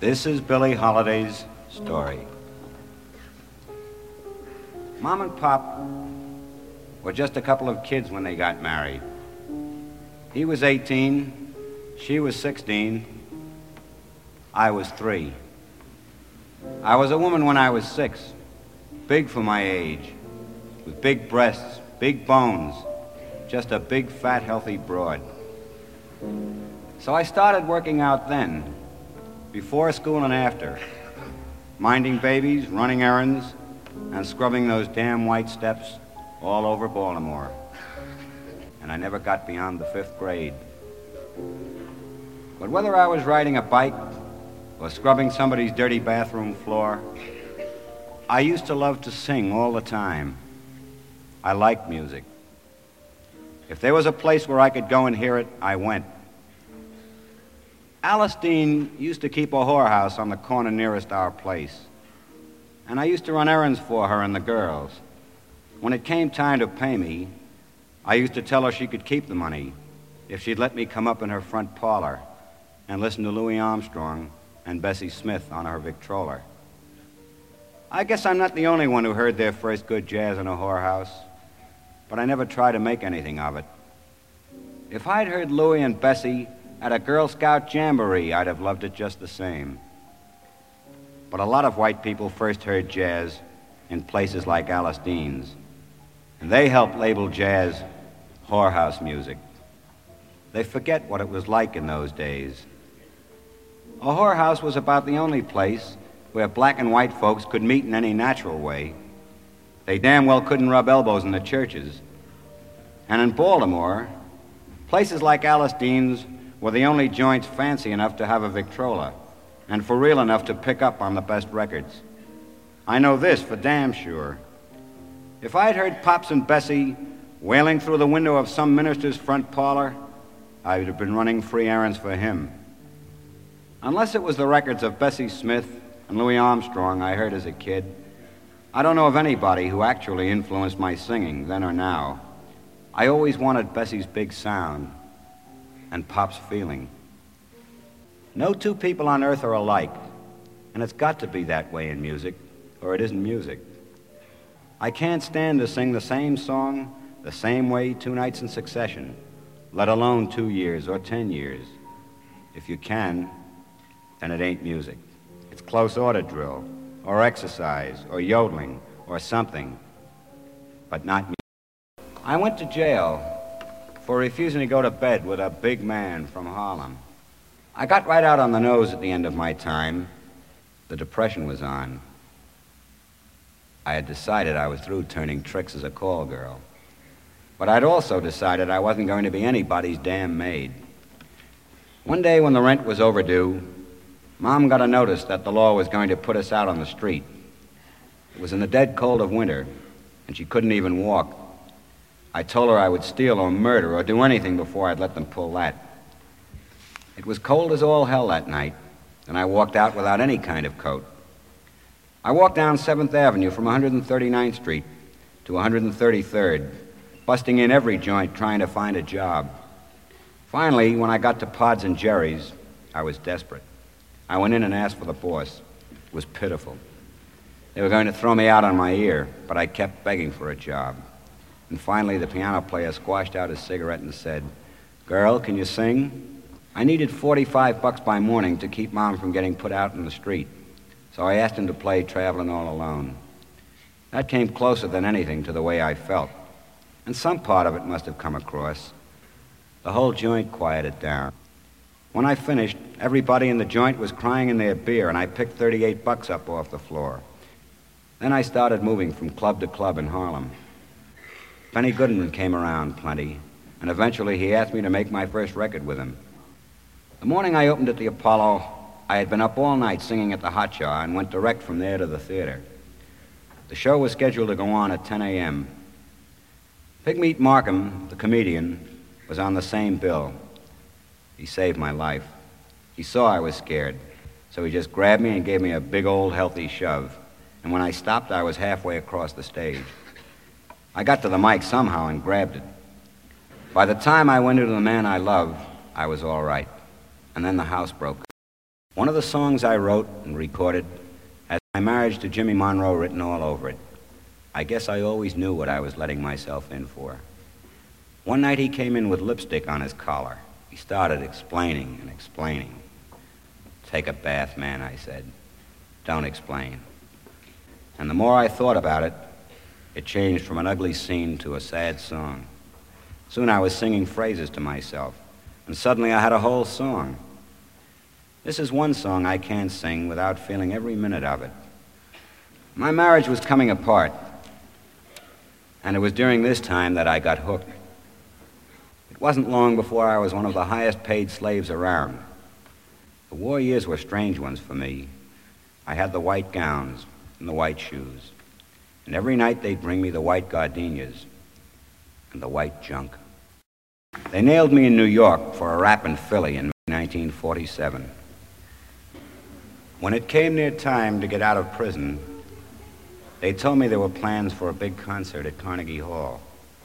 This is Billie Holiday's story. Mom and Pop were just a couple of kids when they got married. He was 18, she was 16, I was 3. I was a woman when I was 6, big for my age, with big breasts, big bones, just a big, fat, healthy broad. So I started working out then, before school and after, minding babies, running errands, and scrubbing those damn white steps all over Baltimore. And I never got beyond the 5th grade. But whether I was riding a bike or scrubbing somebody's dirty bathroom floor, I used to love to sing all the time. I liked music. If there was a place where I could go and hear it, I went. Alice Dean used to keep a whorehouse on the corner nearest our place, and I used to run errands for her and the girls. When it came time to pay me, I used to tell her she could keep the money if she'd let me come up in her front parlor and listen to Louis Armstrong and Bessie Smith on her Victrola. I guess I'm not the only one who heard their first good jazz in a whorehouse, but I never tried to make anything of it. If I'd heard Louis and Bessie at a Girl Scout jamboree, I'd have loved it just the same. But a lot of white people first heard jazz in places like Alice Dean's, and they helped label jazz whorehouse music. They forget what it was like in those days. A whorehouse was about the only place where black and white folks could meet in any natural way. They damn well couldn't rub elbows in the churches. And in Baltimore, places like Alice Dean's were the only joints fancy enough to have a Victrola and for real enough to pick up on the best records. I know this for damn sure. If I'd heard Pops and Bessie wailing through the window of some minister's front parlor, I would have been running free errands for him. Unless it was the records of Bessie Smith and Louis Armstrong I heard as a kid, I don't know of anybody who actually influenced my singing then or now. I always wanted Bessie's big sound and Pop's feeling. No two people on earth are alike, and it's got to be that way in music, or it isn't music. I can't stand to sing the same song the same way 2 nights in succession, let alone 2 years or 10 years. If you can, then it ain't music. It's close order drill, or exercise, or yodeling, or something, but not music. I went to jail for refusing to go to bed with a big man from Harlem. I got right out on the nose at the end of my time. The depression was on. I had decided I was through turning tricks as a call girl. But I'd also decided I wasn't going to be anybody's damn maid. One day when the rent was overdue, Mom got a notice that the law was going to put us out on the street. It was in the dead cold of winter, and she couldn't even walk. I told her I would steal or murder or do anything before I'd let them pull that. It was cold as all hell that night, and I walked out without any kind of coat. I walked down 7th Avenue from 139th Street to 133rd, busting in every joint trying to find a job. Finally, when I got to Pod's and Jerry's, I was desperate. I went in and asked for the boss. It was pitiful. They were going to throw me out on my ear, but I kept begging for a job. And finally, the piano player squashed out his cigarette and said, "Girl, can you sing?" I needed $45 by morning to keep Mom from getting put out in the street, so I asked him to play Traveling All Alone. That came closer than anything to the way I felt, and some part of it must have come across. The whole joint quieted down. When I finished, everybody in the joint was crying in their beer, and I picked $38 up off the floor. Then I started moving from club to club in Harlem. Benny Goodman came around plenty, and eventually he asked me to make my first record with him. The morning I opened at the Apollo, I had been up all night singing at the Hotshot and went direct from there to the theater. The show was scheduled to go on at 10 a.m. Pigmeat Markham, the comedian, was on the same bill. He saved my life. He saw I was scared, so he just grabbed me and gave me a big old healthy shove. And when I stopped, I was halfway across the stage. I got to the mic somehow and grabbed it. By the time I went into The Man I Love, I was all right. And then the house broke. One of the songs I wrote and recorded has my marriage to Jimmy Monroe written all over it. I guess I always knew what I was letting myself in for. One night he came in with lipstick on his collar. He started explaining and explaining. "Take a bath, man," I said. "Don't explain." And the more I thought about it, it changed from an ugly scene to a sad song. Soon I was singing phrases to myself, and suddenly I had a whole song. This is one song I can't sing without feeling every minute of it. My marriage was coming apart, and it was during this time that I got hooked. It wasn't long before I was one of the highest paid slaves around. The war years were strange ones for me. I had the white gowns and the white shoes, and every night they'd bring me the white gardenias and the white junk. They nailed me in New York for a rap in Philly in 1947. When it came near time to get out of prison, they told me there were plans for a big concert at Carnegie Hall.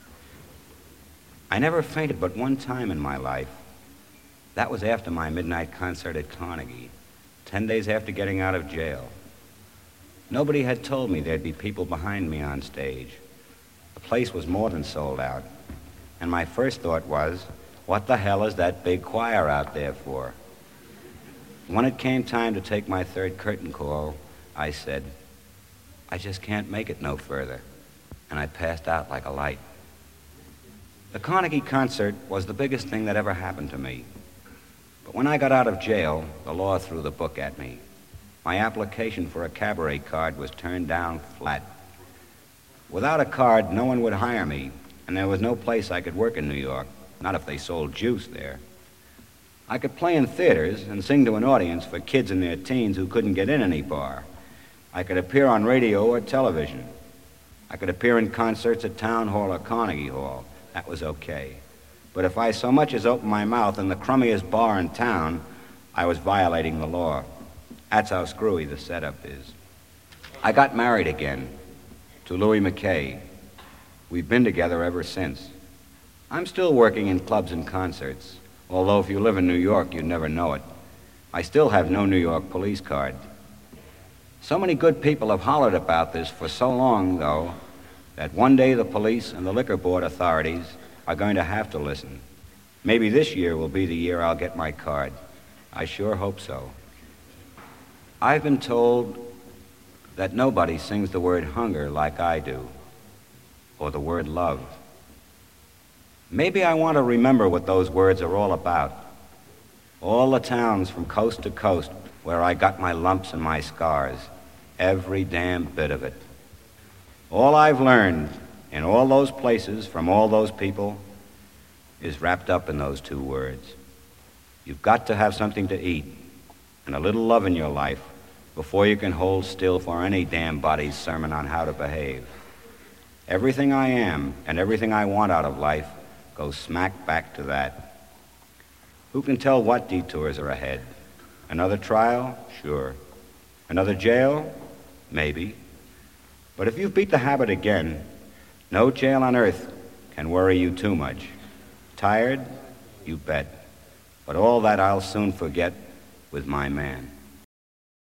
I never fainted but one time in my life. That was after my midnight concert at Carnegie, 10 days after getting out of jail. Nobody had told me there'd be people behind me on stage. The place was more than sold out. And my first thought was, what the hell is that big choir out there for? When it came time to take my third curtain call, I said, "I just can't make it no further." And I passed out like a light. The Carnegie concert was the biggest thing that ever happened to me. But when I got out of jail, the law threw the book at me. My application for a cabaret card was turned down flat. Without a card, no one would hire me, and there was no place I could work in New York, not if they sold juice there. I could play in theaters and sing to an audience for kids in their teens who couldn't get in any bar. I could appear on radio or television. I could appear in concerts at Town Hall or Carnegie Hall. That was okay. But if I so much as opened my mouth in the crummiest bar in town, I was violating the law. That's how screwy the setup is. I got married again to Louis McKay. We've been together ever since. I'm still working in clubs and concerts, although if you live in New York, you'd never know it. I still have no New York police card. So many good people have hollered about this for so long, though, that one day the police and the liquor board authorities are going to have to listen. Maybe this year will be the year I'll get my card. I sure hope so. I've been told that nobody sings the word hunger like I do, or the word love. Maybe I want to remember what those words are all about. All the towns from coast to coast where I got my lumps and my scars, every damn bit of it. All I've learned in all those places from all those people is wrapped up in those two words. You've got to have something to eat and a little love in your life before you can hold still for any damn body's sermon on how to behave. Everything I am and everything I want out of life goes smack back to that. Who can tell what detours are ahead? Another trial? Sure. Another jail? Maybe. But if you've beat the habit again, no jail on earth can worry you too much. Tired? You bet. But all that I'll soon forget with my man.